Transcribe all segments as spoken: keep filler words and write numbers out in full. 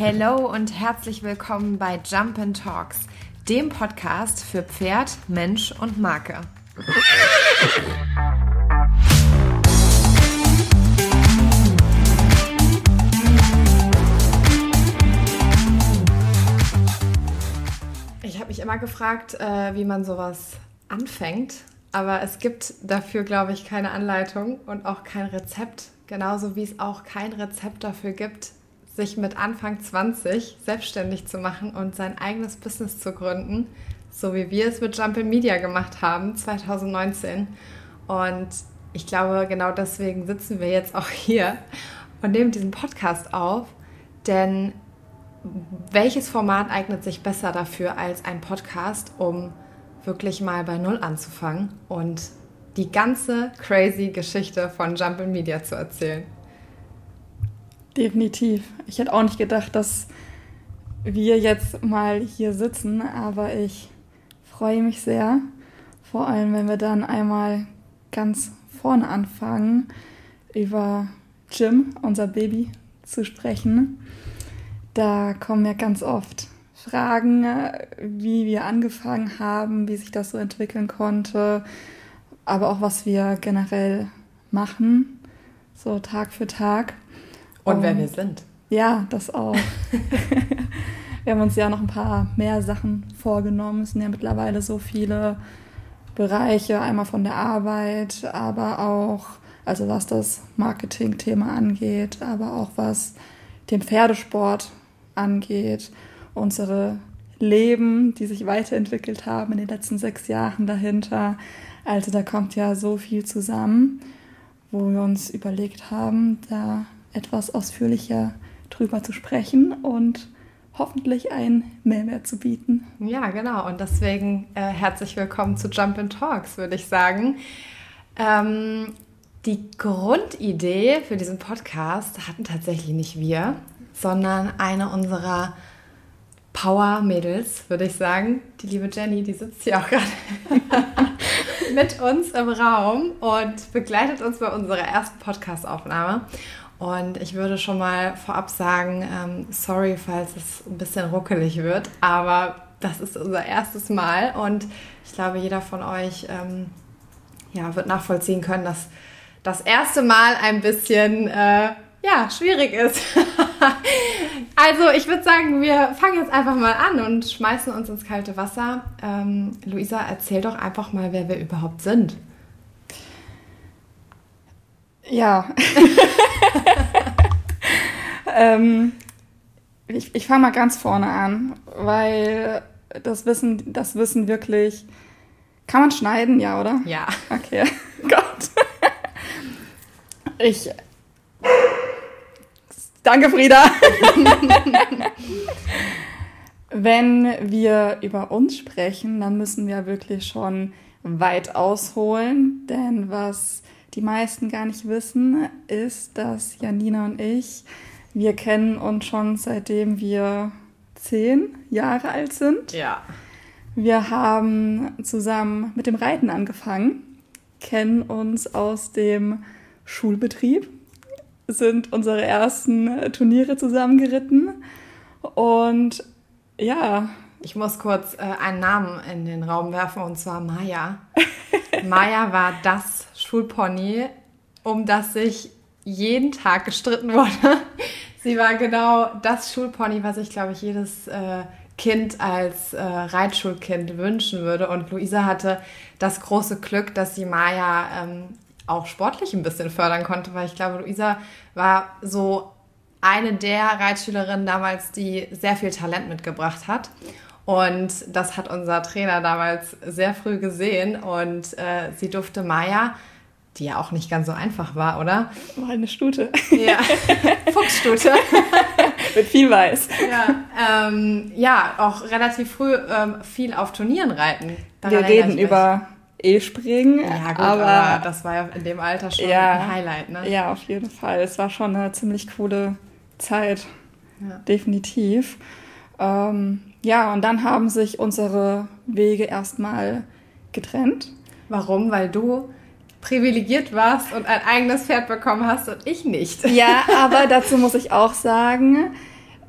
Hello und herzlich willkommen bei Jumpin' Talks, dem Podcast für Pferd, Mensch und Marke. Ich habe mich immer gefragt, äh, wie man sowas anfängt, aber es gibt dafür, glaube ich, keine Anleitung und auch kein Rezept, genauso wie es auch kein Rezept dafür gibt, sich mit Anfang zwanzig selbstständig zu machen und sein eigenes Business zu gründen, so wie wir es mit Jumpin' Media gemacht haben, zwanzig neunzehn. Und ich glaube, genau deswegen sitzen wir jetzt auch hier und nehmen diesen Podcast auf, denn welches Format eignet sich besser dafür als ein Podcast, um wirklich mal bei Null anzufangen und die ganze crazy Geschichte von Jumpin' Media zu erzählen? Definitiv. Ich hätte auch nicht gedacht, dass wir jetzt mal hier sitzen, aber ich freue mich sehr. Vor allem, wenn wir dann einmal ganz vorne anfangen, über Jim, unser Baby, zu sprechen. Da kommen ja ganz oft Fragen, wie wir angefangen haben, wie sich das so entwickeln konnte, aber auch was wir generell machen, so Tag für Tag. Und wer wir sind. Ja, das auch. Wir haben uns ja noch ein paar mehr Sachen vorgenommen. Es sind ja mittlerweile so viele Bereiche, einmal von der Arbeit, aber auch, also was das Marketing-Thema angeht, aber auch was den Pferdesport angeht, unsere Leben, die sich weiterentwickelt haben in den letzten sechs Jahren dahinter. Also da kommt ja so viel zusammen, wo wir uns überlegt haben, da etwas ausführlicher drüber zu sprechen und hoffentlich einen Mehrwert zu bieten. Ja, genau. Und deswegen äh, herzlich willkommen zu Jumpin' Talks, würde ich sagen. Ähm, die Grundidee für diesen Podcast hatten tatsächlich nicht wir, sondern eine unserer Power-Mädels, würde ich sagen. Die liebe Jenny, die sitzt hier auch gerade mit uns im Raum und begleitet uns bei unserer ersten Podcast-Aufnahme. Und ich würde schon mal vorab sagen, ähm, sorry, falls es ein bisschen ruckelig wird, aber das ist unser erstes Mal und ich glaube, jeder von euch ähm, ja, wird nachvollziehen können, dass das erste Mal ein bisschen äh, ja, schwierig ist. Also ich würde sagen, wir fangen jetzt einfach mal an und schmeißen uns ins kalte Wasser. Ähm, Luisa, erzähl doch einfach mal, wer wir überhaupt sind. Ja. ähm, ich ich fange mal ganz vorne an, weil das Wissen, das Wissen wirklich... Kann man schneiden, ja, oder? Ja. Okay, Gott. Ich... Danke, Frieda. Wenn wir über uns sprechen, dann müssen wir wirklich schon weit ausholen, denn was die meisten gar nicht wissen, ist, dass Janina und ich, wir kennen uns schon seitdem wir zehn Jahre alt sind. Ja. Wir haben zusammen mit dem Reiten angefangen, kennen uns aus dem Schulbetrieb, sind unsere ersten Turniere zusammengeritten und ja. Ich muss kurz äh, einen Namen in den Raum werfen und zwar Maya. Maya war das Schulpony, um das sich jeden Tag gestritten wurde. Sie war genau das Schulpony, was ich, glaube ich, jedes äh, Kind als äh, Reitschulkind wünschen würde. Und Luisa hatte das große Glück, dass sie Maya ähm, auch sportlich ein bisschen fördern konnte, weil ich glaube, Luisa war so eine der Reitschülerinnen damals, die sehr viel Talent mitgebracht hat. Und das hat unser Trainer damals sehr früh gesehen und äh, sie durfte Maya, die ja auch nicht ganz so einfach war, oder? War eine Stute. Ja, Fuchsstute. Mit viel Weiß. Ja, ähm, ja, auch relativ früh ähm, viel auf Turnieren reiten. Daran Wir reden über E-Springen. Ja gut, aber, aber das war ja in dem Alter schon ja, ein Highlight, ne? Ja, auf jeden Fall. Es war schon eine ziemlich coole Zeit, ja. Definitiv. Ähm, ja, und dann haben sich unsere Wege erstmal getrennt. Warum? Weil du privilegiert warst und ein eigenes Pferd bekommen hast und ich nicht. Ja, aber dazu muss ich auch sagen,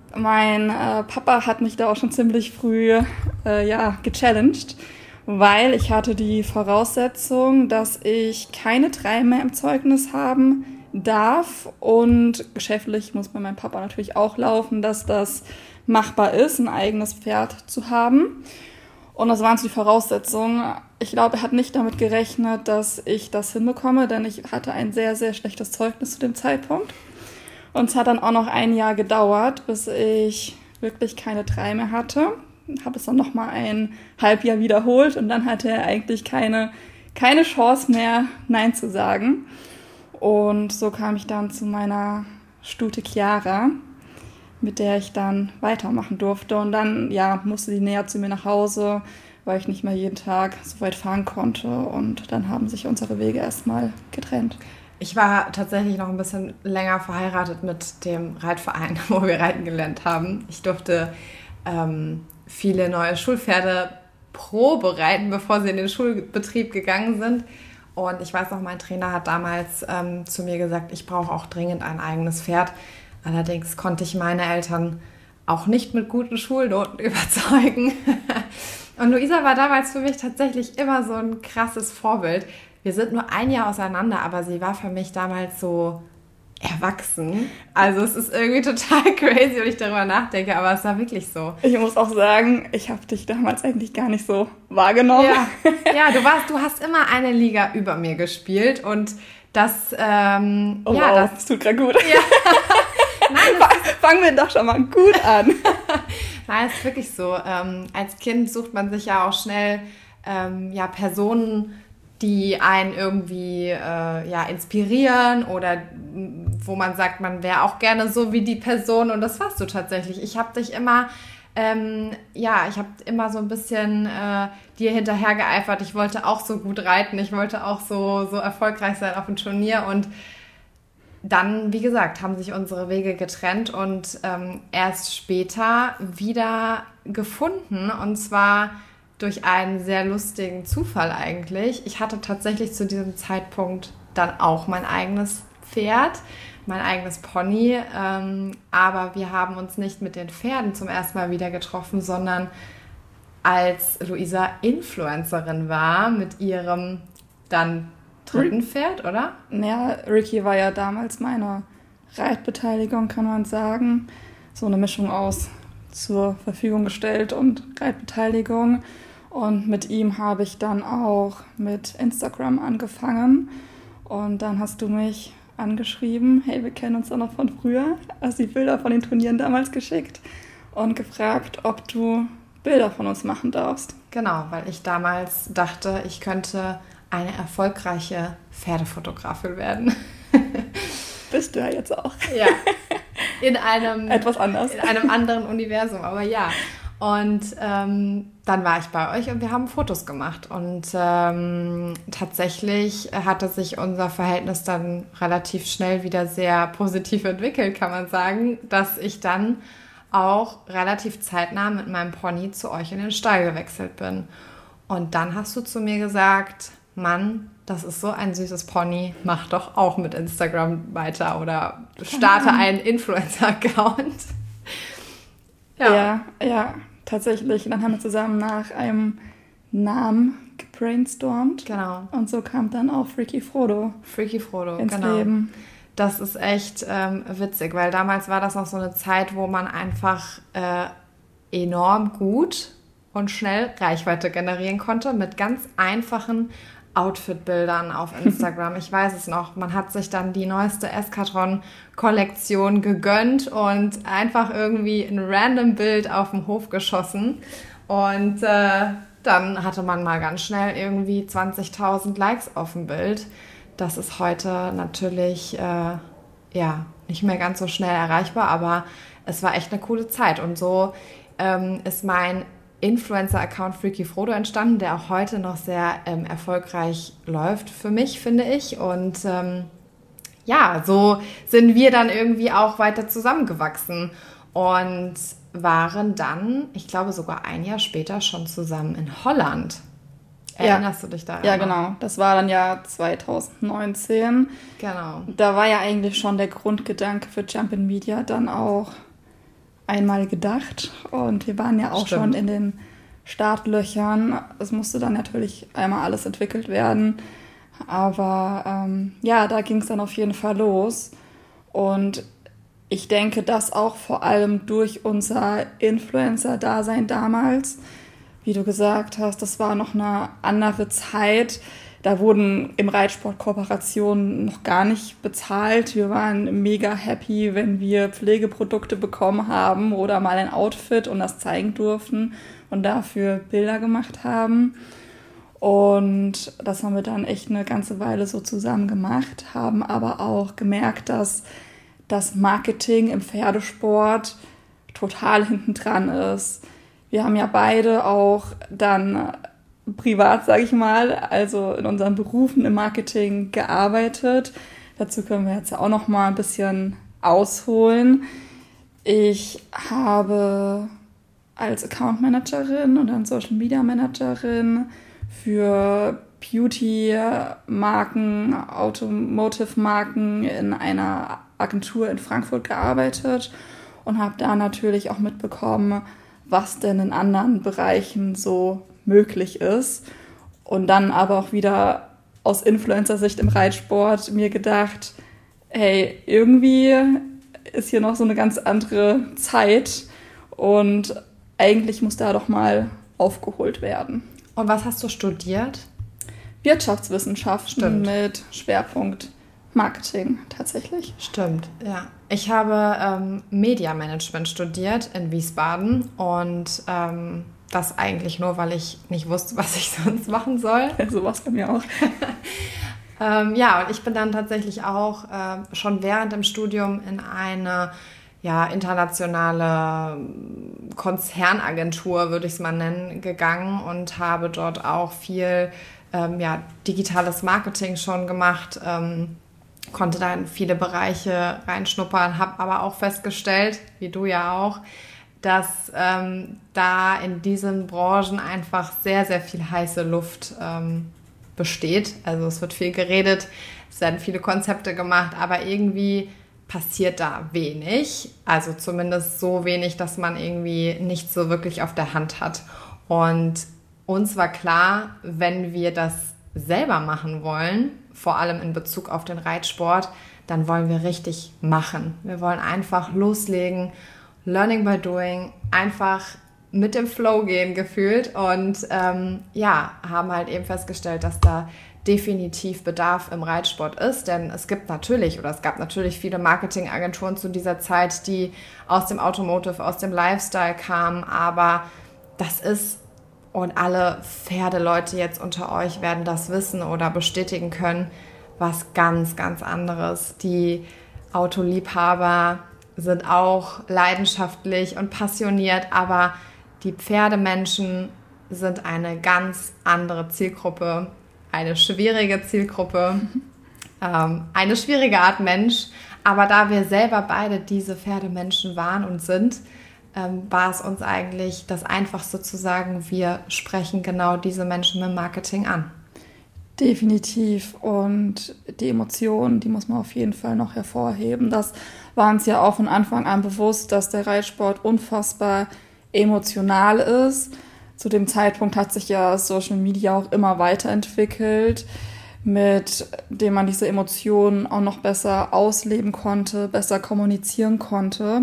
Mein äh, Papa hat mich da auch schon ziemlich früh äh, ja, gechallenged, weil ich hatte die Voraussetzung, dass ich keine drei mehr im Zeugnis haben darf und geschäftlich muss bei meinem Papa natürlich auch laufen, dass das machbar ist, ein eigenes Pferd zu haben. Und das waren so die Voraussetzungen. Ich glaube, er hat nicht damit gerechnet, dass ich das hinbekomme, denn ich hatte ein sehr, sehr schlechtes Zeugnis zu dem Zeitpunkt. Und es hat dann auch noch ein Jahr gedauert, bis ich wirklich keine drei mehr hatte. Habe es dann nochmal ein Halbjahr wiederholt und dann hatte er eigentlich keine, keine Chance mehr, Nein zu sagen. Und so kam ich dann zu meiner Stute Chiara, mit der ich dann weitermachen durfte. Und dann ja, musste die näher zu mir nach Hause, weil ich nicht mehr jeden Tag so weit fahren konnte. Und dann haben sich unsere Wege erstmal getrennt. Ich war tatsächlich noch ein bisschen länger verheiratet mit dem Reitverein, wo wir reiten gelernt haben. Ich durfte ähm, viele neue Schulpferde Probe reiten, bevor sie in den Schulbetrieb gegangen sind. Und ich weiß noch, mein Trainer hat damals ähm, zu mir gesagt, ich brauche auch dringend ein eigenes Pferd. Allerdings konnte ich meine Eltern auch nicht mit guten Schulnoten überzeugen. Und Luisa war damals für mich tatsächlich immer so ein krasses Vorbild. Wir sind nur ein Jahr auseinander, aber sie war für mich damals so erwachsen. Also es ist irgendwie total crazy, wenn ich darüber nachdenke, aber es war wirklich so. Ich muss auch sagen, ich habe dich damals eigentlich gar nicht so wahrgenommen. Ja, ja du, warst, du hast immer eine Liga über mir gespielt und das... Ähm, oh ja, wow, das, das tut gerade gut. Ja. Nein, fangen wir doch schon mal gut an. Nein, es ist wirklich so. Ähm, als Kind sucht man sich ja auch schnell ähm, ja, Personen, die einen irgendwie äh, ja, inspirieren oder wo man sagt, man wäre auch gerne so wie die Person und das warst du tatsächlich. Ich habe dich immer, ähm, ja, ich habe immer so ein bisschen äh, dir hinterher geeifert. Ich wollte auch so gut reiten, ich wollte auch so, so erfolgreich sein auf dem Turnier und dann, wie gesagt, haben sich unsere Wege getrennt und ähm, erst später wieder gefunden und zwar durch einen sehr lustigen Zufall eigentlich. Ich hatte tatsächlich zu diesem Zeitpunkt dann auch mein eigenes Pferd, mein eigenes Pony, ähm, aber wir haben uns nicht mit den Pferden zum ersten Mal wieder getroffen, sondern als Luisa Influencerin war mit ihrem dann dritten Pferd, oder? Ja, Ricky war ja damals meine Reitbeteiligung, kann man sagen. So eine Mischung aus zur Verfügung gestellt und Reitbeteiligung. Und mit ihm habe ich dann auch mit Instagram angefangen. Und dann hast du mich angeschrieben, hey, wir kennen uns doch noch von früher, hast die Bilder von den Turnieren damals geschickt und gefragt, ob du Bilder von uns machen darfst. Genau, weil ich damals dachte, ich könnte eine erfolgreiche Pferdefotografin werden. Bist du ja jetzt auch. Ja, in einem, etwas anders. In einem anderen Universum, aber ja. Und ähm, dann war ich bei euch und wir haben Fotos gemacht. Und ähm, tatsächlich hatte sich unser Verhältnis dann relativ schnell wieder sehr positiv entwickelt, kann man sagen, dass ich dann auch relativ zeitnah mit meinem Pony zu euch in den Stall gewechselt bin. Und dann hast du zu mir gesagt, Mann, das ist so ein süßes Pony, mach doch auch mit Instagram weiter oder starte einen Influencer-Account. Ja. ja, ja, tatsächlich. Dann haben wir zusammen nach einem Namen gebrainstormt. Genau. Und so kam dann auch Freaky Frodo. Freaky Frodo, ins genau. Leben. Das ist echt ähm, witzig, weil damals war das noch so eine Zeit, wo man einfach äh, enorm gut und schnell Reichweite generieren konnte mit ganz einfachen Outfit-Bildern auf Instagram. Ich weiß es noch. Man hat sich dann die neueste Eskadron-Kollektion gegönnt und einfach irgendwie ein random Bild auf den Hof geschossen. Und äh, dann hatte man mal ganz schnell irgendwie zwanzigtausend Likes auf dem Bild. Das ist heute natürlich äh, ja, nicht mehr ganz so schnell erreichbar, aber es war echt eine coole Zeit. Und so ähm, ist mein Influencer-Account Freaky Frodo entstanden, der auch heute noch sehr ähm, erfolgreich läuft für mich, finde ich. Und ähm, ja, so sind wir dann irgendwie auch weiter zusammengewachsen und waren dann, ich glaube sogar ein Jahr später schon zusammen in Holland. Erinnerst ja. du dich daran? Ja, genau. Das war dann ja zwanzig neunzehn. Genau. Da war ja eigentlich schon der Grundgedanke für Jumpin' Media dann auch einmal gedacht und wir waren ja auch Stimmt. schon in den Startlöchern. Es musste dann natürlich einmal alles entwickelt werden, aber ähm, ja, da ging es dann auf jeden Fall los und ich denke, dass auch vor allem durch unser Influencer-Dasein damals, wie du gesagt hast, das war noch eine andere Zeit. Da wurden im Reitsport Kooperationen noch gar nicht bezahlt. Wir waren mega happy, wenn wir Pflegeprodukte bekommen haben oder mal ein Outfit und das zeigen durften und dafür Bilder gemacht haben. Und das haben wir dann echt eine ganze Weile so zusammen gemacht, haben aber auch gemerkt, dass das Marketing im Pferdesport total hintendran ist. Wir haben ja beide auch dann privat, sage ich mal, also in unseren Berufen im Marketing gearbeitet. Dazu können wir jetzt auch noch mal ein bisschen ausholen. Ich habe als Account Managerin und dann Social Media Managerin für Beauty-Marken, Automotive-Marken in einer Agentur in Frankfurt gearbeitet und habe da natürlich auch mitbekommen, was denn in anderen Bereichen so möglich ist. Und dann aber auch wieder aus Influencer-Sicht im Reitsport mir gedacht, hey, irgendwie ist hier noch so eine ganz andere Zeit und eigentlich muss da doch mal aufgeholt werden. Und was hast du studiert? Wirtschaftswissenschaften Stimmt. mit Schwerpunkt Marketing tatsächlich. Stimmt, ja. Ich habe ähm, Media-Management studiert in Wiesbaden und ähm, das eigentlich nur, weil ich nicht wusste, was ich sonst machen soll. Ja, so war es bei mir auch. ähm, ja, und ich bin dann tatsächlich auch äh, schon während dem Studium in eine ja, internationale Konzernagentur, würde ich es mal nennen, gegangen und habe dort auch viel ähm, ja, digitales Marketing schon gemacht, ähm, konnte da in viele Bereiche reinschnuppern, habe aber auch festgestellt, wie du ja auch, dass ähm, da in diesen Branchen einfach sehr, sehr viel heiße Luft ähm, besteht. Also es wird viel geredet, es werden viele Konzepte gemacht, aber irgendwie passiert da wenig. Also zumindest so wenig, dass man irgendwie nichts so wirklich auf der Hand hat. Und uns war klar, wenn wir das selber machen wollen, vor allem in Bezug auf den Reitsport, dann wollen wir richtig machen. Wir wollen einfach loslegen, Learning by Doing, einfach mit dem Flow gehen gefühlt und ähm, ja, haben halt eben festgestellt, dass da definitiv Bedarf im Reitsport ist, denn es gibt natürlich oder es gab natürlich viele Marketingagenturen zu dieser Zeit, die aus dem Automotive, aus dem Lifestyle kamen, aber das ist, und alle Pferdeleute jetzt unter euch werden das wissen oder bestätigen können, was ganz, ganz anderes. Die Autoliebhaber sind auch leidenschaftlich und passioniert, aber die Pferdemenschen sind eine ganz andere Zielgruppe, eine schwierige Zielgruppe, ähm, eine schwierige Art Mensch. Aber da wir selber beide diese Pferdemenschen waren und sind, ähm, war es uns eigentlich das Einfachste zu sagen, wir sprechen genau diese Menschen im Marketing an. Definitiv. Und die Emotionen, die muss man auf jeden Fall noch hervorheben. Das war uns ja auch von Anfang an bewusst, dass der Reitsport unfassbar emotional ist. Zu dem Zeitpunkt hat sich ja Social Media auch immer weiterentwickelt, mit dem man diese Emotionen auch noch besser ausleben konnte, besser kommunizieren konnte.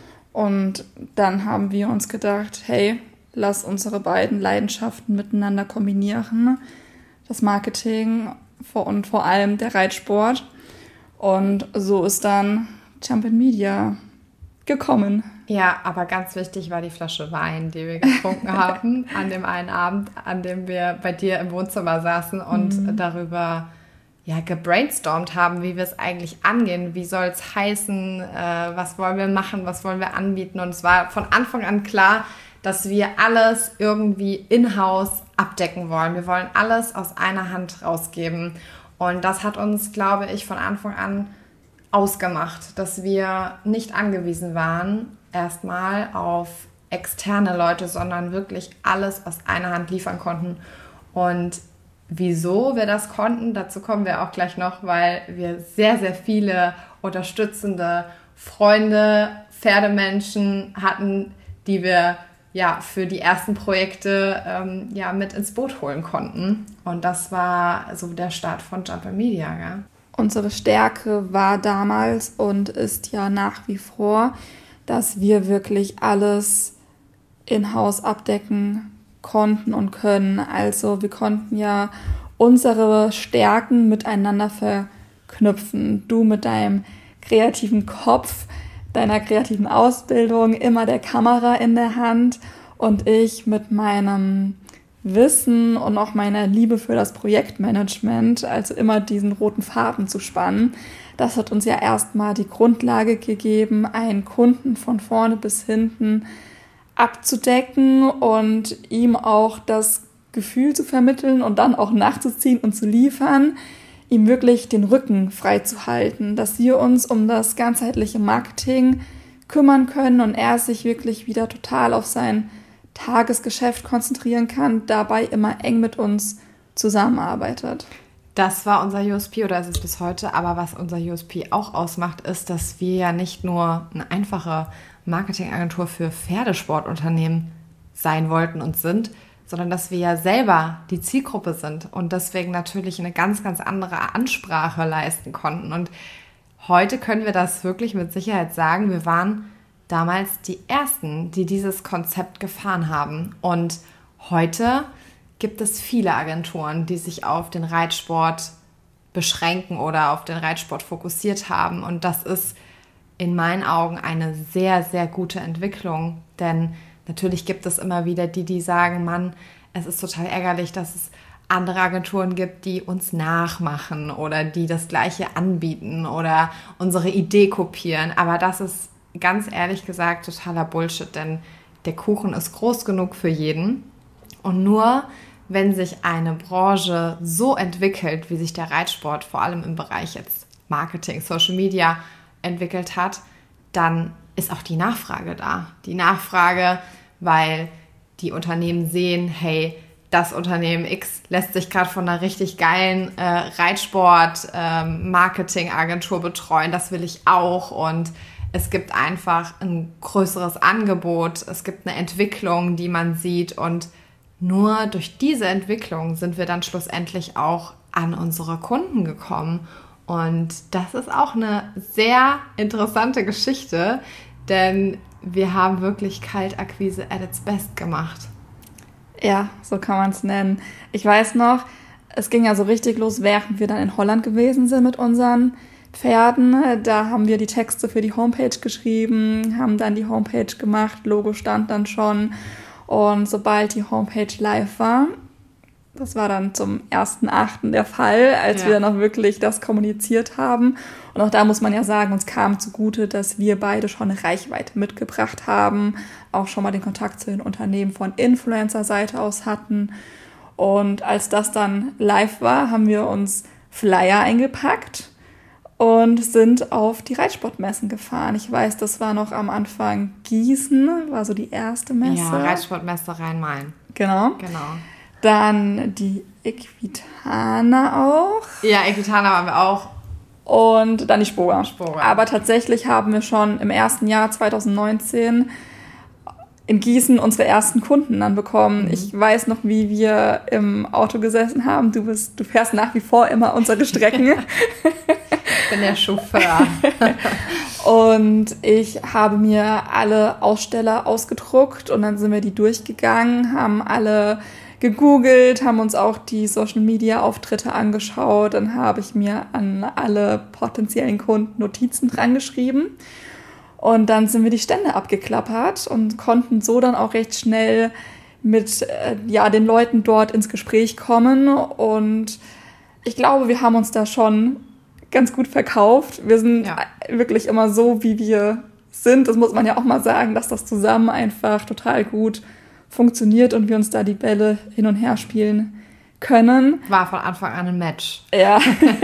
Und dann haben wir uns gedacht, hey, lass unsere beiden Leidenschaften miteinander kombinieren. Das Marketing und vor allem der Reitsport. Und so ist dann Champion Media gekommen. Ja, aber ganz wichtig war die Flasche Wein, die wir getrunken haben an dem einen Abend, an dem wir bei dir im Wohnzimmer saßen und mhm. darüber ja, gebrainstormt haben, wie wir es eigentlich angehen, wie soll es heißen, äh, was wollen wir machen, was wollen wir anbieten. Und es war von Anfang an klar, dass wir alles irgendwie in-house abdecken wollen. Wir wollen alles aus einer Hand rausgeben. Und das hat uns, glaube ich, von Anfang an ausgemacht, dass wir nicht angewiesen waren, erstmal auf externe Leute, sondern wirklich alles aus einer Hand liefern konnten. Und wieso wir das konnten, dazu kommen wir auch gleich noch, weil wir sehr, sehr viele unterstützende Freunde, Pferdemenschen hatten, die wir ja für die ersten Projekte ähm, ja mit ins Boot holen konnten. Und das war so der Start von Jumper Media. Gell? Unsere Stärke war damals und ist ja nach wie vor, dass wir wirklich alles in-house abdecken konnten und können. Also wir konnten ja unsere Stärken miteinander verknüpfen. Du mit deinem kreativen Kopf, deiner kreativen Ausbildung, immer der Kamera in der Hand und ich mit meinem Wissen und auch meiner Liebe für das Projektmanagement, also immer diesen roten Faden zu spannen. Das hat uns ja erstmal die Grundlage gegeben, einen Kunden von vorne bis hinten abzudecken und ihm auch das Gefühl zu vermitteln und dann auch nachzuziehen und zu liefern, ihm wirklich den Rücken frei zu halten, dass wir uns um das ganzheitliche Marketing kümmern können und er sich wirklich wieder total auf sein Tagesgeschäft konzentrieren kann, dabei immer eng mit uns zusammenarbeitet. Das war unser U S P oder ist es bis heute, aber was unser U S P auch ausmacht, ist, dass wir ja nicht nur eine einfache Marketingagentur für Pferdesportunternehmen sein wollten und sind, sondern dass wir ja selber die Zielgruppe sind und deswegen natürlich eine ganz, ganz andere Ansprache leisten konnten. Und heute können wir das wirklich mit Sicherheit sagen, wir waren damals die Ersten, die dieses Konzept gefahren haben. Und heute gibt es viele Agenturen, die sich auf den Reitsport beschränken oder auf den Reitsport fokussiert haben. Und das ist in meinen Augen eine sehr, sehr gute Entwicklung, denn natürlich gibt es immer wieder die, die sagen, Mann, es ist total ärgerlich, dass es andere Agenturen gibt, die uns nachmachen oder die das Gleiche anbieten oder unsere Idee kopieren. Aber das ist ganz ehrlich gesagt totaler Bullshit, denn der Kuchen ist groß genug für jeden. Und nur wenn sich eine Branche so entwickelt, wie sich der Reitsport vor allem im Bereich jetzt Marketing, Social Media entwickelt hat, dann ist auch die Nachfrage da. Die Nachfrage, weil die Unternehmen sehen, hey, das Unternehmen X lässt sich gerade von einer richtig geilen äh, Reitsport-Marketing-Agentur ähm, betreuen. Das will ich auch. Und es gibt einfach ein größeres Angebot. Es gibt eine Entwicklung, die man sieht. Und nur durch diese Entwicklung sind wir dann schlussendlich auch an unsere Kunden gekommen. Und das ist auch eine sehr interessante Geschichte, denn wir haben wirklich Kaltakquise at its best gemacht. Ja, so kann man es nennen. Ich weiß noch, es ging ja so richtig los, während wir dann in Holland gewesen sind mit unseren Pferden. Da haben wir die Texte für die Homepage geschrieben, haben dann die Homepage gemacht, Logo stand dann schon. Und sobald die Homepage live war, das war dann zum ersten achten der Fall, als ja. wir dann auch wirklich das kommuniziert haben. Und auch da muss man ja sagen, uns kam zugute, dass wir beide schon eine Reichweite mitgebracht haben, auch schon mal den Kontakt zu den Unternehmen von Influencer-Seite aus hatten. Und als das dann live war, haben wir uns Flyer eingepackt und sind auf die Reitsportmessen gefahren. Ich weiß, das war noch am Anfang Gießen, war so die erste Messe. Ja, Reitsportmesse Rhein-Main. Genau. Genau. Dann die Equitana auch. Ja, Equitana waren wir auch. Und dann die Spoga. Spoga. Aber tatsächlich haben wir schon im ersten Jahr zwanzig neunzehn in Gießen unsere ersten Kunden dann bekommen. Mhm. Ich weiß noch, wie wir im Auto gesessen haben. Du bist, du fährst nach wie vor immer unsere Strecken. Ich bin der Chauffeur. Und ich habe mir alle Aussteller ausgedruckt und dann sind wir die durchgegangen, haben alle gegoogelt, haben uns auch die Social-Media-Auftritte angeschaut. Dann habe ich mir an alle potenziellen Kunden Notizen dran geschrieben. Und dann sind wir die Stände abgeklappert und konnten so dann auch recht schnell mit äh, ja, den Leuten dort ins Gespräch kommen. Und ich glaube, wir haben uns da schon ganz gut verkauft. Wir sind ja. wirklich immer so, wie wir sind. Das muss man ja auch mal sagen, dass das zusammen einfach total gut funktioniert und wir uns da die Bälle hin und her spielen können. War von Anfang an ein Match. Ja.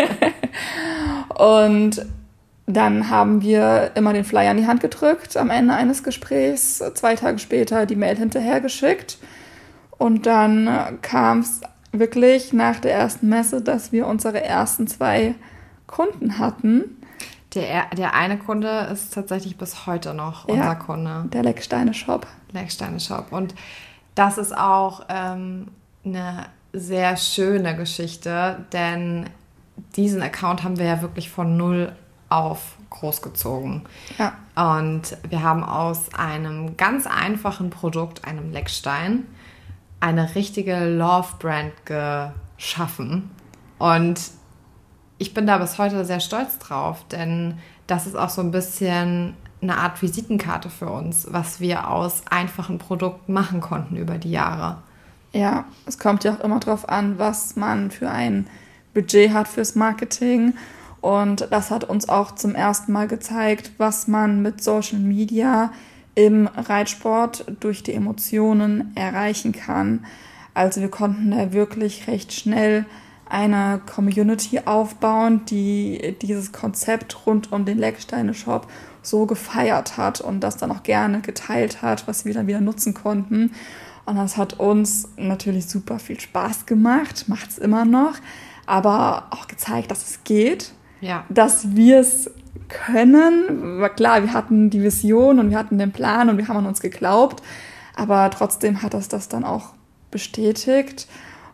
Und dann haben wir immer den Flyer in die Hand gedrückt am Ende eines Gesprächs, zwei Tage später die Mail hinterhergeschickt und dann kam es wirklich nach der ersten Messe, dass wir unsere ersten zwei Kunden hatten. Der, der eine Kunde ist tatsächlich bis heute noch Ja, unser Kunde. Der Lecksteine-Shop. Lecksteine-Shop. Und das ist auch ähm, eine sehr schöne Geschichte, denn diesen Account haben wir ja wirklich von null auf großgezogen. Ja. Und wir haben aus einem ganz einfachen Produkt, einem Leckstein, eine richtige Love-Brand geschaffen. Und ich bin da bis heute sehr stolz drauf, denn das ist auch so ein bisschen eine Art Visitenkarte für uns, was wir aus einfachen Produkten machen konnten über die Jahre. Ja, es kommt ja auch immer drauf an, was man für ein Budget hat fürs Marketing. Und das hat uns auch zum ersten Mal gezeigt, was man mit Social Media im Reitsport durch die Emotionen erreichen kann. Also wir konnten da wirklich recht schnell eine Community aufbauen, die dieses Konzept rund um den Lecksteine-Shop so gefeiert hat und das dann auch gerne geteilt hat, was wir dann wieder nutzen konnten. Und das hat uns natürlich super viel Spaß gemacht, macht es immer noch, aber auch gezeigt, dass es geht, ja. dass wir es können. War klar, wir hatten die Vision und wir hatten den Plan und wir haben an uns geglaubt, aber trotzdem hat das das dann auch bestätigt.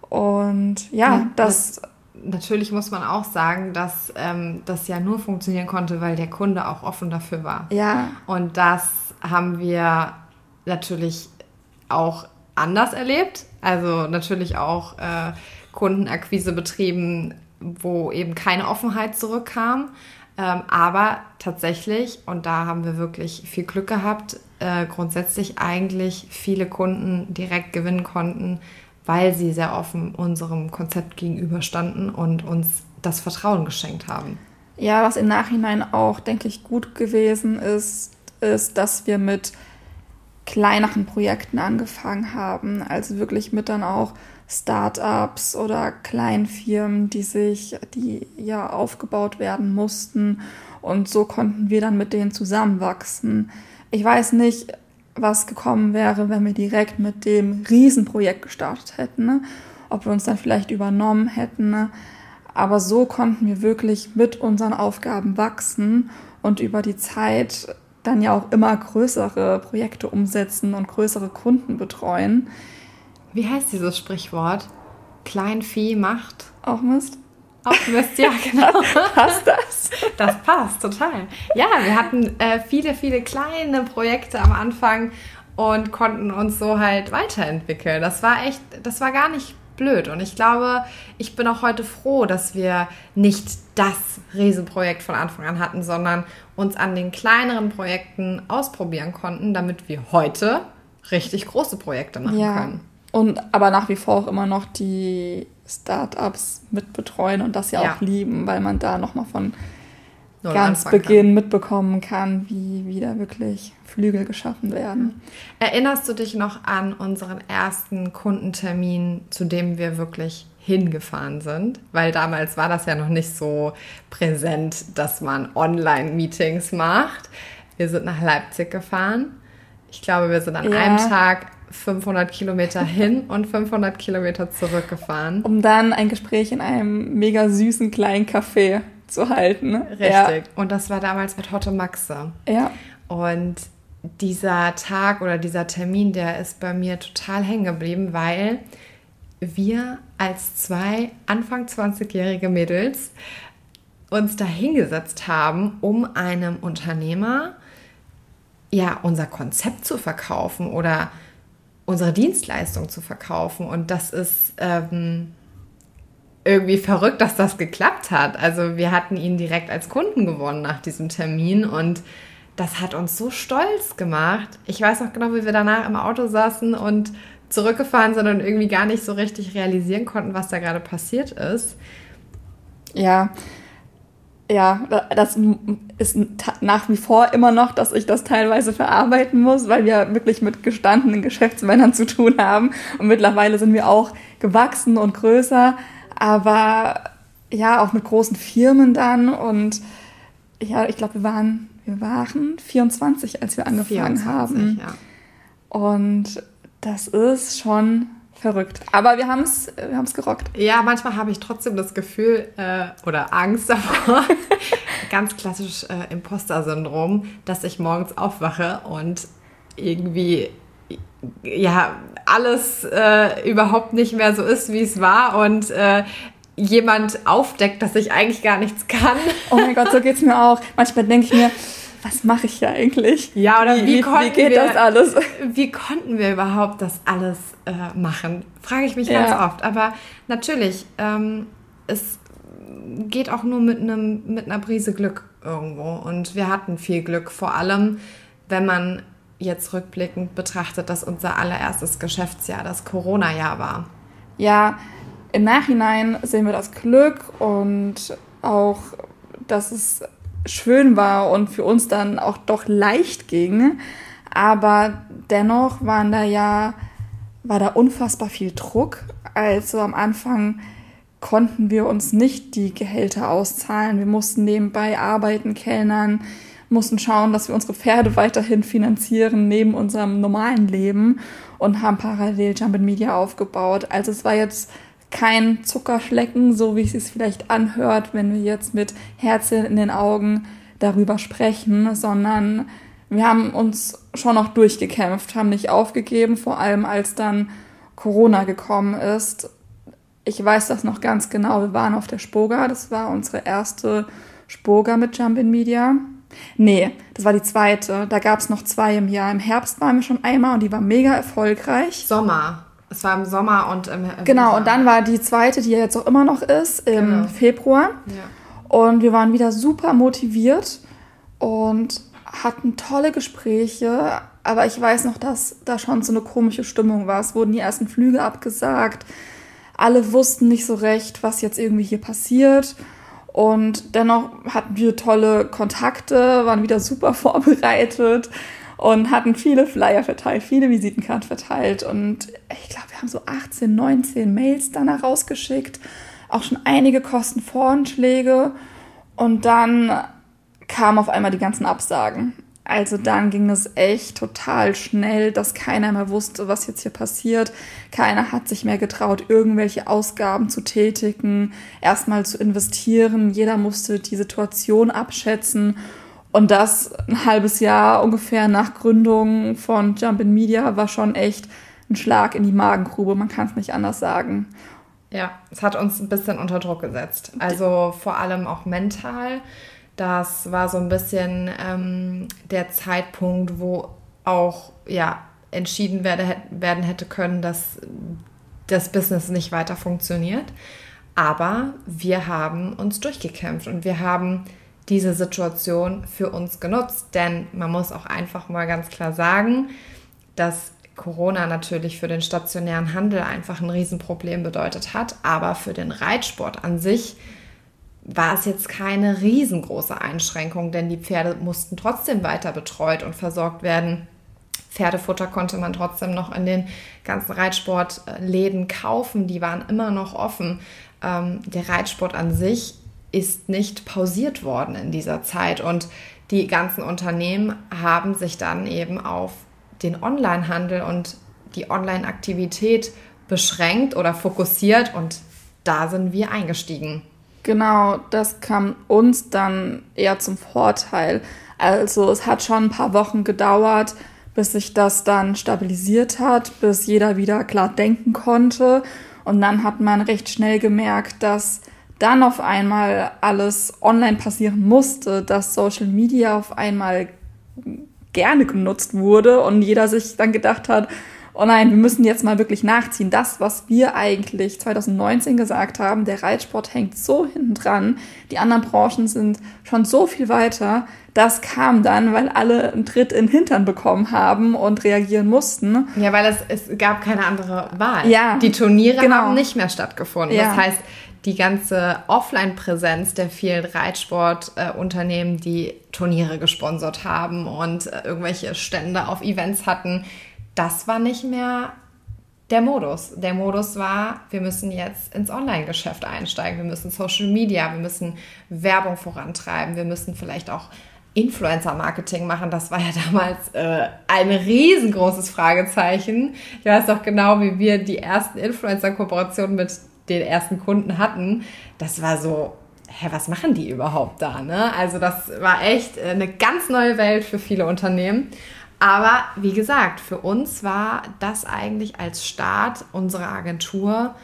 Und ja, ja das... Natürlich muss man auch sagen, dass ähm, das ja nur funktionieren konnte, weil der Kunde auch offen dafür war. Ja. Und das haben wir natürlich auch anders erlebt. Also natürlich auch äh, Kundenakquise betrieben, wo eben keine Offenheit zurückkam. Ähm, aber tatsächlich, und da haben wir wirklich viel Glück gehabt, äh, grundsätzlich eigentlich viele Kunden direkt gewinnen konnten, weil sie sehr offen unserem Konzept gegenüberstanden und uns das Vertrauen geschenkt haben. Ja, was im Nachhinein auch, denke ich, gut gewesen ist, ist, dass wir mit kleineren Projekten angefangen haben. Also wirklich mit dann auch Start-ups oder Kleinfirmen, die sich, die ja aufgebaut werden mussten. Und so konnten wir dann mit denen zusammenwachsen. Ich weiß nicht, was gekommen wäre, wenn wir direkt mit dem Riesenprojekt gestartet hätten, ne? Ob wir uns dann vielleicht übernommen hätten. Ne? Aber so konnten wir wirklich mit unseren Aufgaben wachsen und über die Zeit dann ja auch immer größere Projekte umsetzen und größere Kunden betreuen. Wie heißt dieses Sprichwort? Kleinvieh macht auch Mist? Auch Mist, ja, genau. Passt das? Das passt, total. Ja, wir hatten äh, viele, viele kleine Projekte am Anfang und konnten uns so halt weiterentwickeln. Das war echt, das war gar nicht blöd. Und ich glaube, ich bin auch heute froh, dass wir nicht das Riesenprojekt von Anfang an hatten, sondern uns an den kleineren Projekten ausprobieren konnten, damit wir heute richtig große Projekte machen ja. können. Und aber nach wie vor auch immer noch die Start-ups mitbetreuen und das ja, ja auch lieben, weil man da nochmal von Null ganz Beginn kann. mitbekommen kann, wie wieder wirklich Flügel geschaffen werden. Erinnerst du dich noch an unseren ersten Kundentermin, zu dem wir wirklich hingefahren sind? Weil damals war das ja noch nicht so präsent, dass man Online-Meetings macht. Wir sind nach Leipzig gefahren. Ich glaube, wir sind an ja. einem Tag fünfhundert Kilometer hin und fünfhundert Kilometer zurückgefahren. Um dann ein Gespräch in einem mega süßen kleinen Café zu halten. Richtig. Ja. Und das war damals mit Hotte Maxe. Ja. Und dieser Tag oder dieser Termin, der ist bei mir total hängen geblieben, weil wir als zwei Anfang zwanzigjährige Mädels uns da hingesetzt haben, um einem Unternehmer ja unser Konzept zu verkaufen oder unsere Dienstleistung zu verkaufen. Und das ist ähm, irgendwie verrückt, dass das geklappt hat. Also wir hatten ihn direkt als Kunden gewonnen nach diesem Termin und das hat uns so stolz gemacht. Ich weiß noch genau, wie wir danach im Auto saßen und zurückgefahren sind und irgendwie gar nicht so richtig realisieren konnten, was da gerade passiert ist. Ja, ja, das ist nach wie vor immer noch, dass ich das teilweise verarbeiten muss, weil wir wirklich mit gestandenen Geschäftsmännern zu tun haben. Und mittlerweile sind wir auch gewachsen und größer, aber ja, auch mit großen Firmen dann. Und ja, ich glaube, wir waren, wir waren vierundzwanzig, als wir angefangen vierundzwanzig, haben. Ja. Und das ist schon verrückt. Aber wir haben es wir haben's gerockt. Ja, manchmal habe ich trotzdem das Gefühl äh, oder Angst davor, ganz klassisch äh, Imposter-Syndrom, dass ich morgens aufwache und irgendwie ja alles äh, überhaupt nicht mehr so ist, wie es war und äh, jemand aufdeckt, dass ich eigentlich gar nichts kann. Oh mein Gott, so geht's mir auch. Manchmal denke ich mir, was mache ich hier eigentlich? Ja, oder wie, wie, wie geht wir, das alles? Wie konnten wir überhaupt das alles äh, machen? Frage ich mich ganz ja. oft. Aber natürlich, ähm, es geht auch nur mit einem mit einer Prise Glück irgendwo. Und wir hatten viel Glück, vor allem, wenn man jetzt rückblickend betrachtet, dass unser allererstes Geschäftsjahr das Corona-Jahr war. Ja, im Nachhinein sehen wir das Glück und auch, dass es schön war und für uns dann auch doch leicht ging. Aber dennoch waren da ja, war da unfassbar viel Druck. Also am Anfang konnten wir uns nicht die Gehälter auszahlen. Wir mussten nebenbei arbeiten, kellnern, mussten schauen, dass wir unsere Pferde weiterhin finanzieren neben unserem normalen Leben und haben parallel Jump and Media aufgebaut. Also es war jetzt kein Zuckerschlecken, so wie es sich vielleicht anhört, wenn wir jetzt mit Herzchen in den Augen darüber sprechen, sondern wir haben uns schon noch durchgekämpft, haben nicht aufgegeben, vor allem als dann Corona gekommen ist. Ich weiß das noch ganz genau, wir waren auf der Spoga, das war unsere erste Spoga mit Jump in Media. Nee, das war die zweite, da gab es noch zwei im Jahr. Im Herbst waren wir schon einmal und die war mega erfolgreich. Sommer. Es war im Sommer und im Winter. Genau, und dann war die zweite, die ja jetzt auch immer noch ist, im genau. Februar. Ja. Und wir waren wieder super motiviert und hatten tolle Gespräche. Aber ich weiß noch, dass da schon so eine komische Stimmung war. Es wurden die ersten Flüge abgesagt. Alle wussten nicht so recht, was jetzt irgendwie hier passiert. Und dennoch hatten wir tolle Kontakte, waren wieder super vorbereitet. Und hatten viele Flyer verteilt, viele Visitenkarten verteilt. Und ich glaube, wir haben so achtzehn, neunzehn Mails danach rausgeschickt. Auch schon einige Kostenvoranschläge. Und dann kamen auf einmal die ganzen Absagen. Also dann ging es echt total schnell, dass keiner mehr wusste, was jetzt hier passiert. Keiner hat sich mehr getraut, irgendwelche Ausgaben zu tätigen, erstmal zu investieren. Jeder musste die Situation abschätzen. Und das ein halbes Jahr ungefähr nach Gründung von Jump in Media war schon echt ein Schlag in die Magengrube, man kann es nicht anders sagen. Ja, es hat uns ein bisschen unter Druck gesetzt, also vor allem auch mental. Das war so ein bisschen ähm, der Zeitpunkt, wo auch ja, entschieden werde, werden hätte können, dass das Business nicht weiter funktioniert. Aber wir haben uns durchgekämpft und wir haben diese Situation für uns genutzt, denn man muss auch einfach mal ganz klar sagen, dass Corona natürlich für den stationären Handel einfach ein Riesenproblem bedeutet hat, aber für den Reitsport an sich war es jetzt keine riesengroße Einschränkung, denn die Pferde mussten trotzdem weiter betreut und versorgt werden. Pferdefutter konnte man trotzdem noch in den ganzen Reitsportläden kaufen, die waren immer noch offen. Ähm, der Reitsport an sich ist nicht pausiert worden in dieser Zeit und die ganzen Unternehmen haben sich dann eben auf den Onlinehandel und die Online-Aktivität beschränkt oder fokussiert und da sind wir eingestiegen. Genau, das kam uns dann eher zum Vorteil. Also es hat schon ein paar Wochen gedauert, bis sich das dann stabilisiert hat, bis jeder wieder klar denken konnte und dann hat man recht schnell gemerkt, dass dann auf einmal alles online passieren musste, dass Social Media auf einmal gerne genutzt wurde und jeder sich dann gedacht hat, oh nein, wir müssen jetzt mal wirklich nachziehen. Das, was wir eigentlich zwanzig neunzehn gesagt haben, der Reitsport hängt so hinten dran, die anderen Branchen sind schon so viel weiter, das kam dann, weil alle einen Tritt in den Hintern bekommen haben und reagieren mussten. Ja, weil es, es gab keine andere Wahl. Ja, die Turniere genau. haben nicht mehr stattgefunden. Ja. Das heißt, die ganze Offline-Präsenz der vielen Reitsportunternehmen, die Turniere gesponsert haben und äh, irgendwelche Stände auf Events hatten, das war nicht mehr der Modus. Der Modus war, wir müssen jetzt ins Online-Geschäft einsteigen, wir müssen Social Media, wir müssen Werbung vorantreiben, wir müssen vielleicht auch Influencer-Marketing machen. Das war ja damals äh, ein riesengroßes Fragezeichen. Ich weiß doch genau, wie wir die ersten Influencer-Kooperationen mit den ersten Kunden hatten. Das war so, hä, was machen die überhaupt da? Ne? Also das war echt eine ganz neue Welt für viele Unternehmen. Aber wie gesagt, für uns war das eigentlich als Start unserer Agentur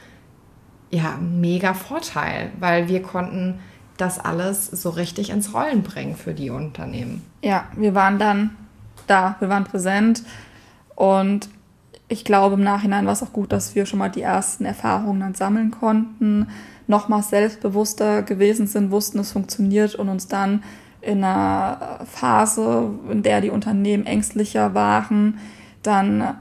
ja mega Vorteil, weil wir konnten das alles so richtig ins Rollen bringen für die Unternehmen. Ja, wir waren dann da, wir waren präsent und ich glaube, im Nachhinein war es auch gut, dass wir schon mal die ersten Erfahrungen dann sammeln konnten, nochmal selbstbewusster gewesen sind, wussten, es funktioniert und uns dann in einer Phase, in der die Unternehmen ängstlicher waren, dann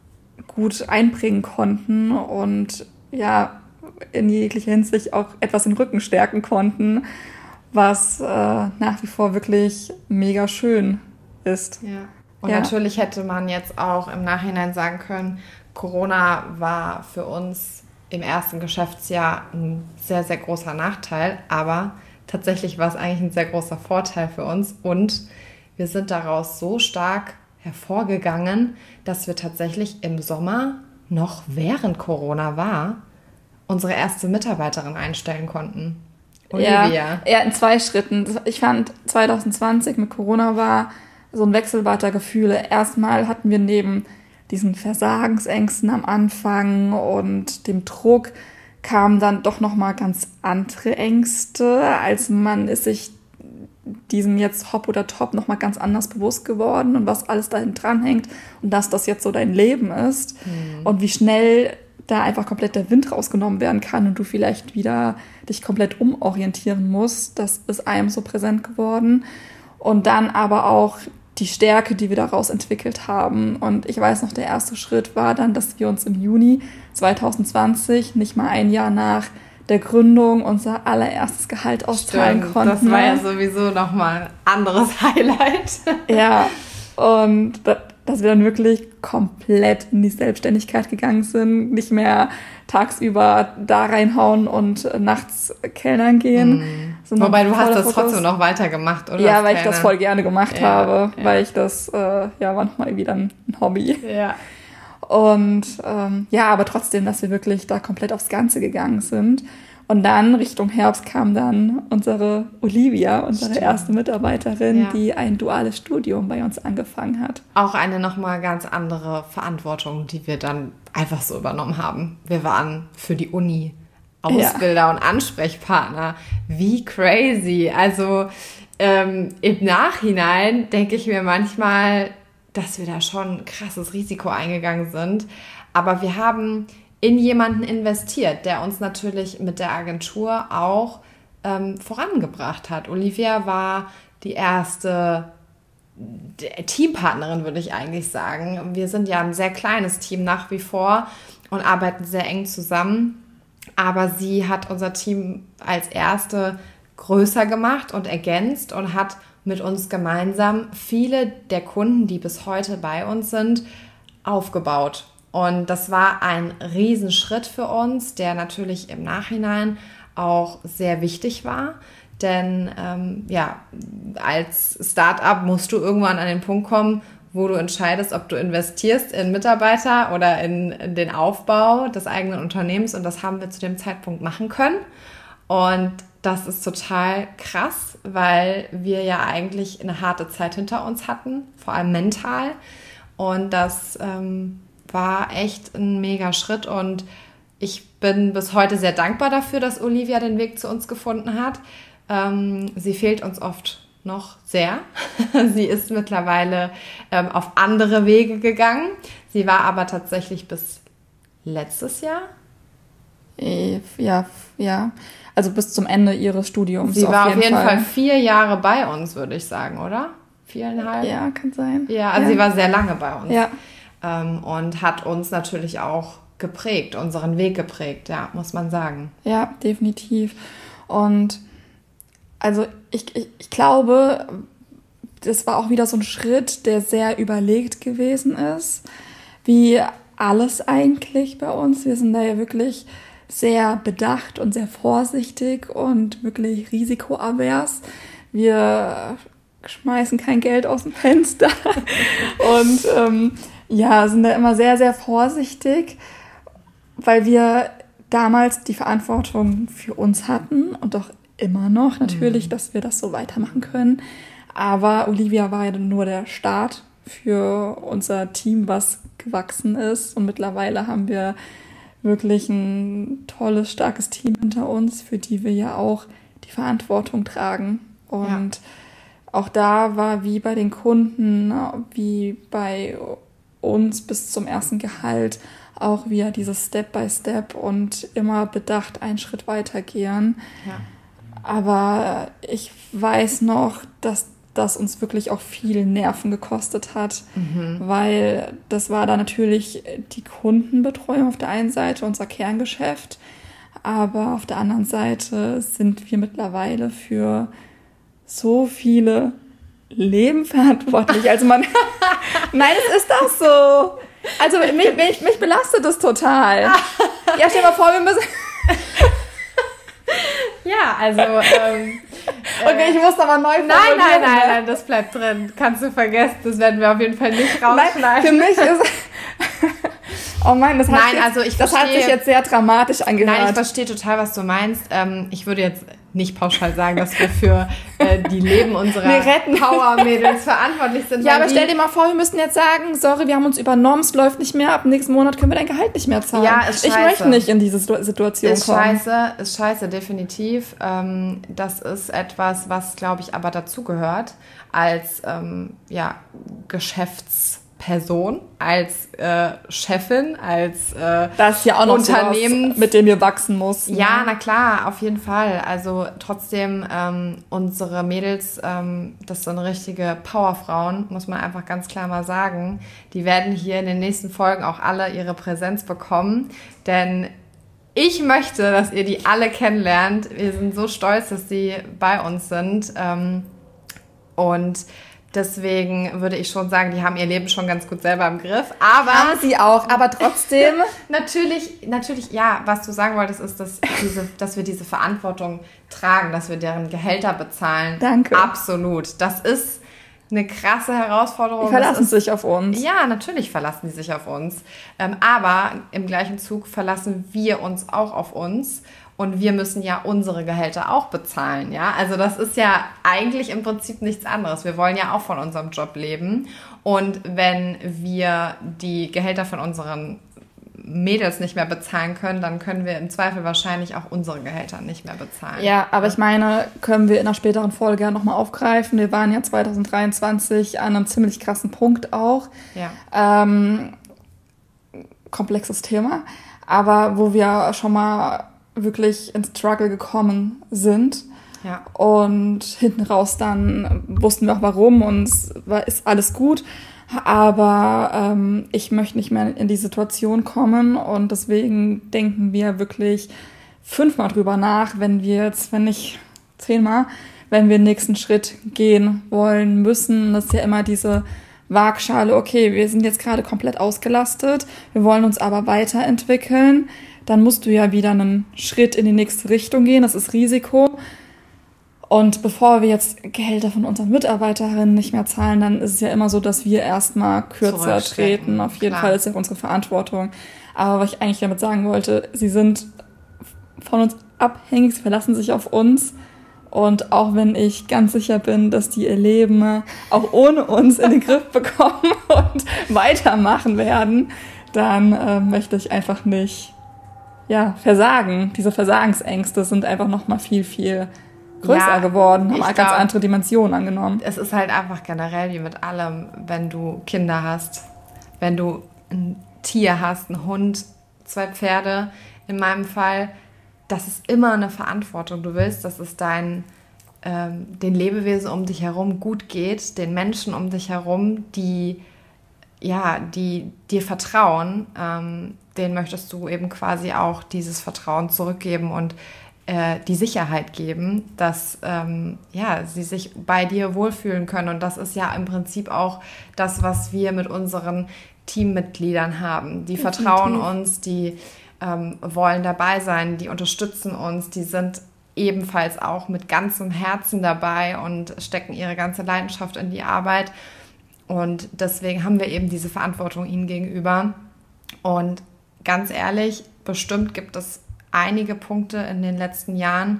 gut einbringen konnten und ja, in jeglicher Hinsicht auch etwas den Rücken stärken konnten, was äh, nach wie vor wirklich mega schön ist. Ja. Und ja. natürlich hätte man jetzt auch im Nachhinein sagen können, Corona war für uns im ersten Geschäftsjahr ein sehr, sehr großer Nachteil, aber tatsächlich war es eigentlich ein sehr großer Vorteil für uns und wir sind daraus so stark hervorgegangen, dass wir tatsächlich im Sommer, noch während Corona war, unsere erste Mitarbeiterin einstellen konnten. Olivia. Ja, ja, in zwei Schritten. Ich fand, zwanzig zwanzig mit Corona war so ein Wechselbad der Gefühle. Erstmal hatten wir neben diesen Versagensängsten am Anfang und dem Druck kamen dann doch nochmal ganz andere Ängste. Also man ist sich diesem jetzt Hop oder Top nochmal ganz anders bewusst geworden und was alles dahin dranhängt und dass das jetzt so dein Leben ist mhm. und wie schnell da einfach komplett der Wind rausgenommen werden kann und du vielleicht wieder dich komplett umorientieren musst. Das ist einem so präsent geworden. Und dann aber auch die Stärke, die wir daraus entwickelt haben. Und ich weiß noch, der erste Schritt war dann, dass wir uns im Juni zwanzig zwanzig, nicht mal ein Jahr nach der Gründung, unser allererstes Gehalt auszahlen Stimmt, konnten. Das war ja sowieso nochmal ein anderes Highlight. Ja, und dass wir dann wirklich komplett in die Selbstständigkeit gegangen sind, nicht mehr tagsüber da reinhauen und nachts Kellnern gehen. Mm. Wobei du hast das Fotos. Trotzdem noch weitergemacht, oder? Ja, weil ich das voll gerne gemacht ja, habe, ja. weil ich das, äh, ja, war nochmal wieder ein Hobby. Ja. Und ähm, ja, aber trotzdem, dass wir wirklich da komplett aufs Ganze gegangen sind. Und dann Richtung Herbst kam dann unsere Olivia, unsere Stimmt. erste Mitarbeiterin, ja. die ein duales Studium bei uns angefangen hat. Auch eine nochmal ganz andere Verantwortung, die wir dann einfach so übernommen haben. Wir waren für die Uni Ausbilder ja. und Ansprechpartner. Wie crazy. Also ähm, im Nachhinein denke ich mir manchmal, dass wir da schon ein krasses Risiko eingegangen sind. Aber wir haben in jemanden investiert, der uns natürlich mit der Agentur auch ähm, vorangebracht hat. Olivia war die erste Teampartnerin, würde ich eigentlich sagen. Wir sind ja ein sehr kleines Team nach wie vor und arbeiten sehr eng zusammen. Aber sie hat unser Team als erste größer gemacht und ergänzt und hat mit uns gemeinsam viele der Kunden, die bis heute bei uns sind, aufgebaut. Und das war ein Riesenschritt für uns, der natürlich im Nachhinein auch sehr wichtig war. Denn ähm, ja, als Start-up musst du irgendwann an den Punkt kommen, wo du entscheidest, ob du investierst in Mitarbeiter oder in, in den Aufbau des eigenen Unternehmens. Und das haben wir zu dem Zeitpunkt machen können. Und das ist total krass, weil wir ja eigentlich eine harte Zeit hinter uns hatten, vor allem mental. Und das ähm, war echt ein mega Schritt. Und ich bin bis heute sehr dankbar dafür, dass Olivia den Weg zu uns gefunden hat. Ähm, sie fehlt uns oft noch sehr. Sie ist mittlerweile ähm, auf andere Wege gegangen. Sie war aber tatsächlich bis letztes Jahr. Ja, ja. Also bis zum Ende ihres Studiums. Sie war auf jeden Fall, Fall vier Jahre bei uns, würde ich sagen, oder? Viereinhalb? Ja, kann sein. Ja, also ja. sie war sehr lange bei uns. Ja. Ähm, und hat uns natürlich auch geprägt, unseren Weg geprägt, ja, muss man sagen. Ja, definitiv. Und also ich, ich, ich glaube, das war auch wieder so ein Schritt, der sehr überlegt gewesen ist, wie alles eigentlich bei uns. Wir sind da ja wirklich sehr bedacht und sehr vorsichtig und wirklich risikoavers. Wir schmeißen kein Geld aus dem Fenster und ähm, ja, sind da immer sehr, sehr vorsichtig, weil wir damals die Verantwortung für uns hatten und auch immer noch natürlich, mhm. dass wir das so weitermachen können. Aber Olivia war ja nur der Start für unser Team, was gewachsen ist. Und mittlerweile haben wir wirklich ein tolles, starkes Team hinter uns, für die wir ja auch die Verantwortung tragen. Und ja. auch da war wie bei den Kunden, wie bei uns bis zum ersten Gehalt, auch wieder dieses Step by Step und immer bedacht einen Schritt weitergehen. Ja. Aber ich weiß noch, dass das uns wirklich auch viel Nerven gekostet hat, mhm. weil das war dann natürlich die Kundenbetreuung auf der einen Seite, unser Kerngeschäft, aber auf der anderen Seite sind wir mittlerweile für so viele Leben verantwortlich. Also man, nein, es ist doch so. Also mich, mich, mich belastet das total. Ja, stell dir mal vor, wir müssen... Ja, also... Ähm, okay, ich muss aber neu formulieren. Nein, nein, nein, nein, das bleibt drin. Kannst du vergessen, das werden wir auf jeden Fall nicht rausschneiden. Nein, für mich ist... Oh Mann, das, hat, nein, jetzt, also ich das verstehe, hat sich jetzt sehr dramatisch angehört. Nein, ich verstehe total, was du meinst. Ähm, ich würde jetzt nicht pauschal sagen, dass wir für äh, die Leben unserer Power-Mädels verantwortlich sind. Ja, aber stell dir mal vor, wir müssten jetzt sagen, sorry, wir haben uns übernommen, es läuft nicht mehr, ab nächsten Monat können wir dein Gehalt nicht mehr zahlen. Ja, ist scheiße. Ich möchte nicht in diese Situation ist kommen. Ist scheiße, ist scheiße, definitiv. Ähm, das ist etwas, was, glaube ich, aber dazugehört als ähm, ja, Geschäfts- Person, als äh, Chefin, als äh, das ist ja auch noch Unternehmen, sowas, mit dem wir wachsen muss. Ne? Ja, na klar, auf jeden Fall. Also trotzdem, ähm, unsere Mädels, ähm, das sind richtige Powerfrauen, muss man einfach ganz klar mal sagen. Die werden hier in den nächsten Folgen auch alle ihre Präsenz bekommen, denn ich möchte, dass ihr die alle kennenlernt. Wir sind so stolz, dass sie bei uns sind ähm, und deswegen würde ich schon sagen, die haben ihr Leben schon ganz gut selber im Griff. Aber haben sie auch, aber trotzdem. natürlich, natürlich, ja, was du sagen wolltest, ist, dass, diese, dass wir diese Verantwortung tragen, dass wir deren Gehälter bezahlen. Danke. Absolut. Das ist eine krasse Herausforderung. Die verlassen ist, sich auf uns. Ja, natürlich verlassen die sich auf uns. Ähm, aber im gleichen Zug verlassen wir uns auch auf uns. Und wir müssen ja unsere Gehälter auch bezahlen, ja. Also das ist ja eigentlich im Prinzip nichts anderes. Wir wollen ja auch von unserem Job leben. Und wenn wir die Gehälter von unseren Mädels nicht mehr bezahlen können, dann können wir im Zweifel wahrscheinlich auch unsere Gehälter nicht mehr bezahlen. Ja, aber ich meine, können wir in einer späteren Folge ja nochmal aufgreifen. Wir waren ja zwanzig dreiundzwanzig an einem ziemlich krassen Punkt auch. Ja. Ähm, komplexes Thema. Aber wo wir schon mal wirklich ins Struggle gekommen sind. Ja. Und hinten raus dann wussten wir auch warum und es war, ist alles gut. Aber ähm, ich möchte nicht mehr in die Situation kommen und deswegen denken wir wirklich fünfmal drüber nach, wenn wir jetzt, wenn nicht zehnmal, wenn wir den nächsten Schritt gehen wollen müssen. Das ist ja immer diese Waagschale, okay, wir sind jetzt gerade komplett ausgelastet, wir wollen uns aber weiterentwickeln. Dann musst du ja wieder einen Schritt in die nächste Richtung gehen. Das ist Risiko. Und bevor wir jetzt Gehälter von unseren Mitarbeiterinnen nicht mehr zahlen, dann ist es ja immer so, dass wir erstmal kürzer treten. Auf jeden Klar. Fall ist ja unsere Verantwortung. Aber was ich eigentlich damit sagen wollte, sie sind von uns abhängig, sie verlassen sich auf uns. Und auch wenn ich ganz sicher bin, dass die ihr Leben auch ohne uns in den Griff bekommen und weitermachen werden, dann äh, möchte ich einfach nicht ja, Versagen. Diese Versagensängste sind einfach noch mal viel, viel größer ja, geworden, haben eine ganz glaub, andere Dimensionen angenommen. Es ist halt einfach generell wie mit allem, wenn du Kinder hast, wenn du ein Tier hast, einen Hund, zwei Pferde, in meinem Fall, das ist immer eine Verantwortung. Du willst, dass es dein, ähm, den Lebewesen um dich herum gut geht, den Menschen um dich herum, die, ja, die dir vertrauen, ähm, denen möchtest du eben quasi auch dieses Vertrauen zurückgeben und äh, die Sicherheit geben, dass ähm, ja, sie sich bei dir wohlfühlen können. Und das ist ja im Prinzip auch das, was wir mit unseren Teammitgliedern haben. Die Definitiv. Vertrauen uns, die ähm, wollen dabei sein, die unterstützen uns, die sind ebenfalls auch mit ganzem Herzen dabei und stecken ihre ganze Leidenschaft in die Arbeit. Und deswegen haben wir eben diese Verantwortung ihnen gegenüber. Und ganz ehrlich, bestimmt gibt es einige Punkte in den letzten Jahren,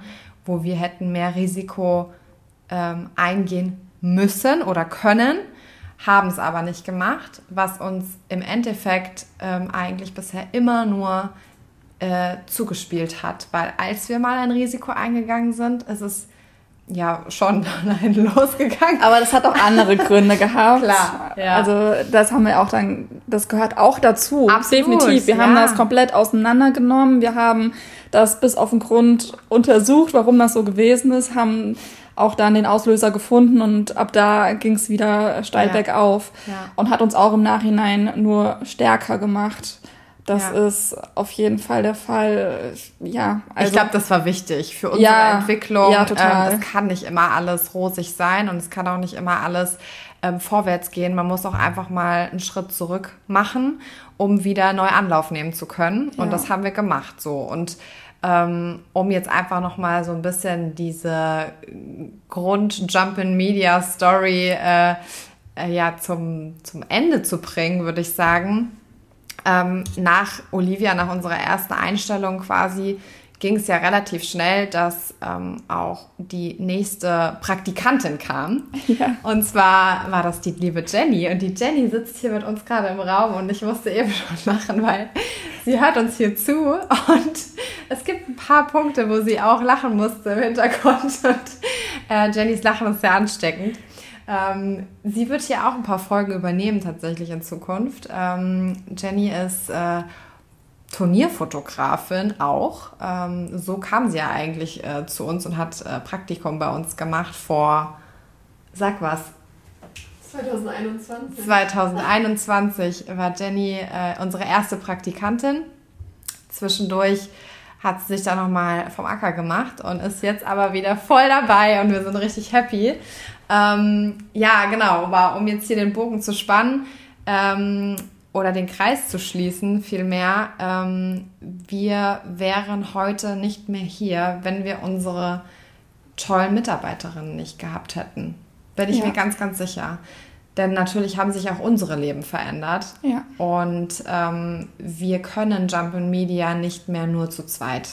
wo wir hätten mehr Risiko ähm, eingehen müssen oder können, haben es aber nicht gemacht, was uns im Endeffekt ähm, eigentlich bisher immer nur äh, zugespielt hat. Weil als wir mal ein Risiko eingegangen sind, ist es ja schon dahin losgegangen. Aber das hat auch andere Gründe gehabt. Klar, ja. Also das haben wir auch dann, das gehört auch dazu. Absolut, definitiv. Wir ja. haben das komplett auseinandergenommen. Wir haben das bis auf den Grund untersucht, warum das so gewesen ist, haben auch dann den Auslöser gefunden und ab da ging es wieder steil ja. bergauf ja. und hat uns auch im Nachhinein nur stärker gemacht. Das ja. ist auf jeden Fall der Fall. Ja, also, ich glaube, das war wichtig für unsere ja, Entwicklung. Ja, total. Ähm, es kann nicht immer alles rosig sein und es kann auch nicht immer alles ähm, vorwärts gehen. Man muss auch einfach mal einen Schritt zurück machen, um wieder neu Anlauf nehmen zu können. Und ja. das haben wir gemacht so. Und ähm, um jetzt einfach noch mal so ein bisschen diese Grund-Jump-in-Media-Story äh, äh, ja, zum, zum Ende zu bringen, würde ich sagen. Ähm, nach Olivia, nach unserer ersten Einstellung quasi, ging es ja relativ schnell, dass ähm, auch die nächste Praktikantin kam. Ja. Und zwar war das die liebe Jenny. Und die Jenny sitzt hier mit uns gerade im Raum und ich musste eben schon lachen, weil sie hört uns hier zu. Und es gibt ein paar Punkte, wo sie auch lachen musste im Hintergrund. Und äh, Jennys Lachen ist sehr ansteckend. Ähm, sie wird hier auch ein paar Folgen übernehmen tatsächlich in Zukunft. Ähm, Jenny ist äh, Turnierfotografin auch. Ähm, so kam sie ja eigentlich äh, zu uns und hat äh, Praktikum bei uns gemacht vor, sag was? zwanzig einundzwanzig. zwanzig einundzwanzig war Jenny äh, unsere erste Praktikantin. Zwischendurch hat sie sich da nochmal vom Acker gemacht und ist jetzt aber wieder voll dabei und wir sind richtig happy. Ähm, ja, genau, aber um jetzt hier den Bogen zu spannen ähm, oder den Kreis zu schließen, vielmehr, ähm, wir wären heute nicht mehr hier, wenn wir unsere tollen Mitarbeiterinnen nicht gehabt hätten. Bin ich ja. mir ganz, ganz sicher. Denn natürlich haben sich auch unsere Leben verändert. Ja. Und ähm, wir können Jump in Media nicht mehr nur zu zweit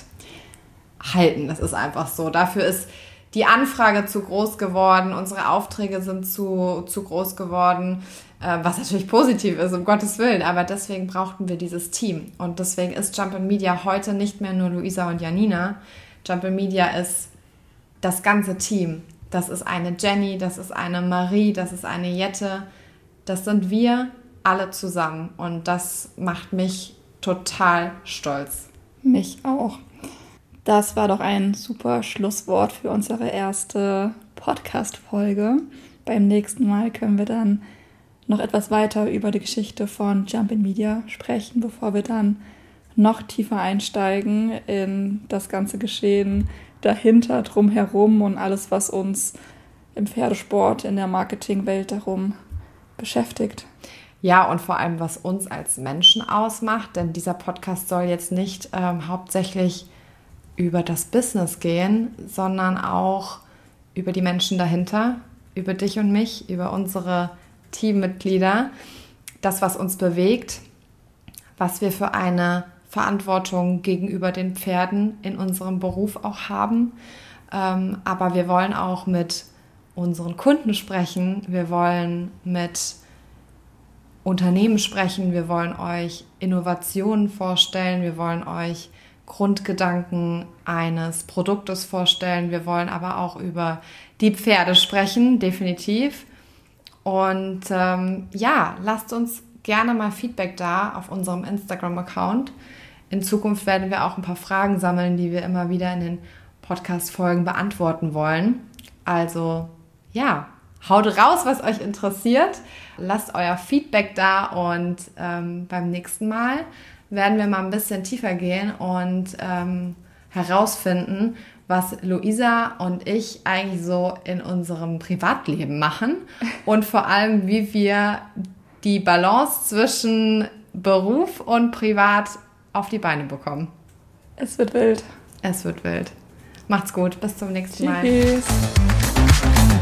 halten. Das ist einfach so. Dafür ist die Anfrage zu groß geworden, unsere Aufträge sind zu, zu groß geworden, äh, was natürlich positiv ist, um Gottes Willen, aber deswegen brauchten wir dieses Team. Und deswegen ist Jump in Media heute nicht mehr nur Luisa und Janina. Jump in Media ist das ganze Team. Das ist eine Jenny, das ist eine Marie, das ist eine Jette. Das sind wir alle zusammen und das macht mich total stolz. Mich auch. Das war doch ein super Schlusswort für unsere erste Podcast-Folge. Beim nächsten Mal können wir dann noch etwas weiter über die Geschichte von Jump in Media sprechen, bevor wir dann noch tiefer einsteigen in das ganze Geschehen dahinter, drumherum und alles, was uns im Pferdesport, in der Marketingwelt darum beschäftigt. Ja, und vor allem, was uns als Menschen ausmacht, denn dieser Podcast soll jetzt nicht ähm, hauptsächlich über das Business gehen, sondern auch über die Menschen dahinter, über dich und mich, über unsere Teammitglieder, das, was uns bewegt, was wir für eine Verantwortung gegenüber den Pferden in unserem Beruf auch haben. Ähm, aber wir wollen auch mit unseren Kunden sprechen, wir wollen mit Unternehmen sprechen, wir wollen euch Innovationen vorstellen, wir wollen euch Grundgedanken eines Produktes vorstellen. Wir wollen aber auch über die Pferde sprechen, definitiv. Und ähm, ja, lasst uns gerne mal Feedback da auf unserem Instagram-Account. In Zukunft werden wir auch ein paar Fragen sammeln, die wir immer wieder in den Podcast-Folgen beantworten wollen. Also ja, haut raus, was euch interessiert. Lasst euer Feedback da und ähm, beim nächsten Mal werden wir mal ein bisschen tiefer gehen und ähm, herausfinden, was Luisa und ich eigentlich so in unserem Privatleben machen und vor allem, wie wir die Balance zwischen Beruf und Privat auf die Beine bekommen. Es wird wild. Es wird wild. Macht's gut. Bis zum nächsten Mal. Tschüss.